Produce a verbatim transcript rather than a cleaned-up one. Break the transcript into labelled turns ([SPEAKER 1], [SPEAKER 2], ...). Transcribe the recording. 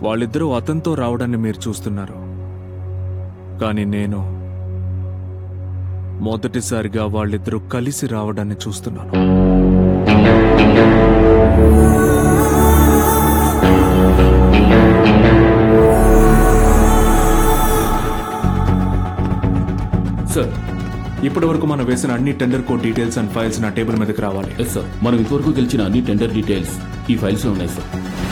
[SPEAKER 1] వాళ్ళిద్దరూ అతనితో రావడాన్ని మీరు చూస్తున్నారు, కానీ నేను మొదటిసారిగా వాళ్ళిద్దరూ కలిసి రావడాన్ని చూస్తున్నాను.
[SPEAKER 2] సార్,
[SPEAKER 1] ఇప్పటి వరకు మనం వేసిన అన్ని tender code details and files నా టేబుల్ మీదకి రావాలి.
[SPEAKER 2] Yes sir. మనం ఇంతవరకు గెలిచిన అన్ని టెండర్ డీటెయిల్స్ ఈ ఫైల్స్ లో ఉన్నాయి సార్.